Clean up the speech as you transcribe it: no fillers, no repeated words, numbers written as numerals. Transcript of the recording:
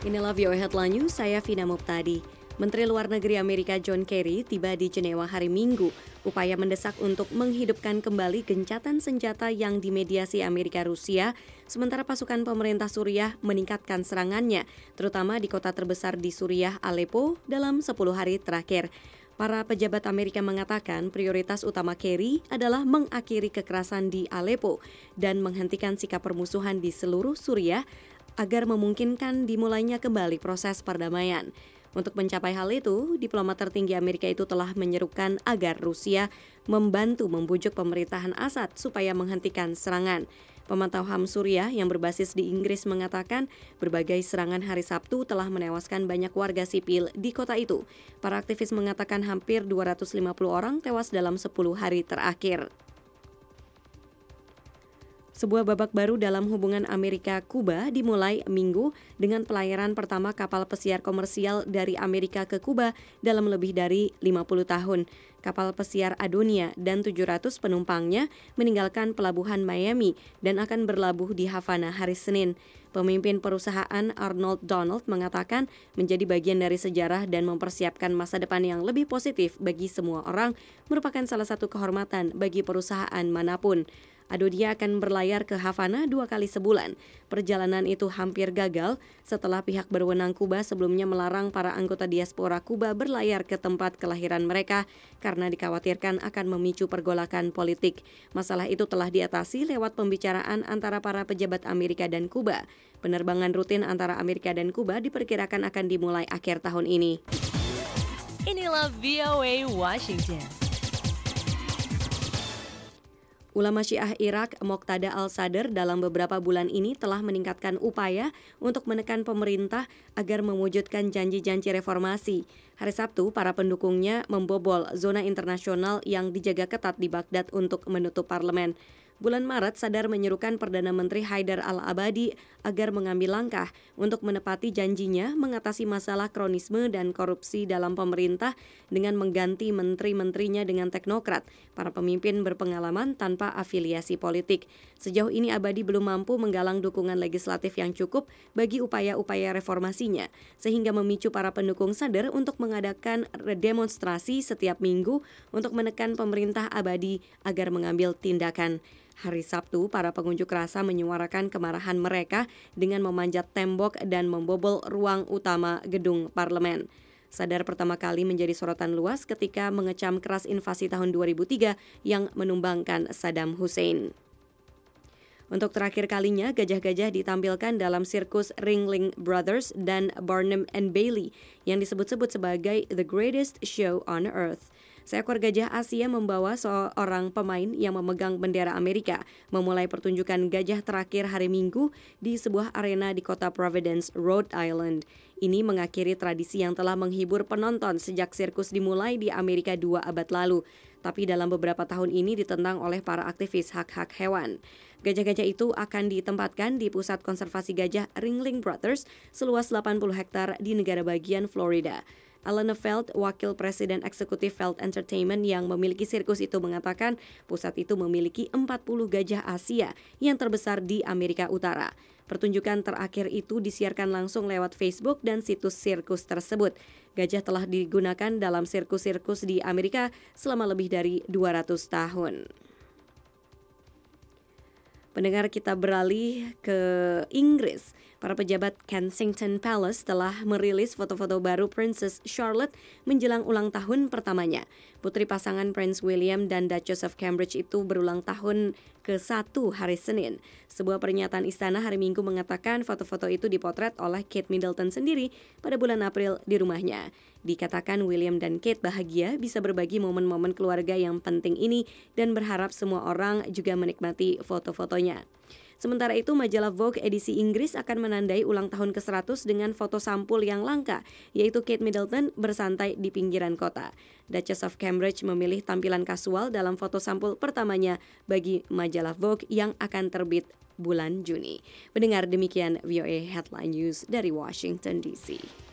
Inilah VOA Headline News, saya Vina Muptadi. Menteri Luar Negeri Amerika John Kerry tiba di Jenewa hari Minggu. Upaya mendesak untuk menghidupkan kembali gencatan senjata yang dimediasi Amerika Rusia, sementara pasukan pemerintah Suriah meningkatkan serangannya, terutama di kota terbesar di Suriah, Aleppo, dalam 10 hari terakhir. Para pejabat Amerika mengatakan prioritas utama Kerry adalah mengakhiri kekerasan di Aleppo dan menghentikan sikap permusuhan di seluruh Suriah agar memungkinkan dimulainya kembali proses perdamaian. Untuk mencapai hal itu, diplomat tertinggi Amerika itu telah menyerukan agar Rusia membantu membujuk pemerintahan Assad supaya menghentikan serangan. Pemantau HAM Suriah yang berbasis di Inggris mengatakan berbagai serangan hari Sabtu telah menewaskan banyak warga sipil di kota itu. Para aktivis mengatakan hampir 250 orang tewas dalam 10 hari terakhir. Sebuah babak baru dalam hubungan Amerika-Kuba dimulai Minggu dengan pelayaran pertama kapal pesiar komersial dari Amerika ke Kuba dalam lebih dari 50 tahun. Kapal pesiar Adonia dan 700 penumpangnya meninggalkan pelabuhan Miami dan akan berlabuh di Havana hari Senin. Pemimpin perusahaan Arnold Donald mengatakan menjadi bagian dari sejarah dan mempersiapkan masa depan yang lebih positif bagi semua orang merupakan salah satu kehormatan bagi perusahaan manapun. Adonia akan berlayar ke Havana 2 kali sebulan. Perjalanan itu hampir gagal setelah pihak berwenang Kuba sebelumnya melarang para anggota diaspora Kuba berlayar ke tempat kelahiran mereka karena dikhawatirkan akan memicu pergolakan politik. Masalah itu telah diatasi lewat pembicaraan antara para pejabat Amerika dan Kuba. Penerbangan rutin antara Amerika dan Kuba diperkirakan akan dimulai akhir tahun ini. Inilah VOA Washington. Ulama Syiah Irak Moqtada al-Sadr dalam beberapa bulan ini telah meningkatkan upaya untuk menekan pemerintah agar mewujudkan janji-janji reformasi. Hari Sabtu, para pendukungnya membobol zona internasional yang dijaga ketat di Baghdad untuk menutup parlemen. Bulan Maret, Sadr menyerukan Perdana Menteri Haidar al-Abadi agar mengambil langkah untuk menepati janjinya mengatasi masalah kronisme dan korupsi dalam pemerintah dengan mengganti menteri-menterinya dengan teknokrat, para pemimpin berpengalaman tanpa afiliasi politik. Sejauh ini Abadi belum mampu menggalang dukungan legislatif yang cukup bagi upaya-upaya reformasinya, sehingga memicu para pendukung Sadr untuk mengadakan demonstrasi setiap minggu untuk menekan pemerintah Abadi agar mengambil tindakan. Hari Sabtu, para pengunjuk rasa menyuarakan kemarahan mereka dengan memanjat tembok dan membobol ruang utama gedung parlemen. Sadr pertama kali menjadi sorotan luas ketika mengecam keras invasi tahun 2003 yang menumbangkan Saddam Hussein. Untuk terakhir kalinya, gajah-gajah ditampilkan dalam sirkus Ringling Brothers dan Barnum and Bailey yang disebut-sebut sebagai The Greatest Show on Earth. Seekor gajah Asia membawa seorang pemain yang memegang bendera Amerika memulai pertunjukan gajah terakhir hari Minggu di sebuah arena di kota Providence, Rhode Island. Ini mengakhiri tradisi yang telah menghibur penonton sejak sirkus dimulai di Amerika 2 abad lalu. Tapi dalam beberapa tahun ini ditentang oleh para aktivis hak-hak hewan. Gajah-gajah itu akan ditempatkan di pusat konservasi gajah Ringling Brothers seluas 80 hektar di negara bagian Florida. Alana Feld, wakil presiden eksekutif Feld Entertainment yang memiliki sirkus itu mengatakan pusat itu memiliki 40 gajah Asia yang terbesar di Amerika Utara. Pertunjukan terakhir itu disiarkan langsung lewat Facebook dan situs sirkus tersebut. Gajah telah digunakan dalam sirkus-sirkus di Amerika selama lebih dari 200 tahun. Pendengar, kita beralih ke Inggris. Para pejabat Kensington Palace telah merilis foto-foto baru Princess Charlotte menjelang ulang tahun pertamanya. Putri pasangan Prince William dan Duchess of Cambridge itu berulang tahun ke-1 hari Senin. Sebuah pernyataan istana hari Minggu mengatakan foto-foto itu dipotret oleh Kate Middleton sendiri pada bulan April di rumahnya. Dikatakan William dan Kate bahagia bisa berbagi momen-momen keluarga yang penting ini dan berharap semua orang juga menikmati foto-fotonya. Sementara itu, majalah Vogue edisi Inggris akan menandai ulang tahun ke-100 dengan foto sampul yang langka, yaitu Kate Middleton bersantai di pinggiran kota. Duchess of Cambridge memilih tampilan kasual dalam foto sampul pertamanya bagi majalah Vogue yang akan terbit bulan Juni. Pendengar, demikian VOA Headline News dari Washington DC.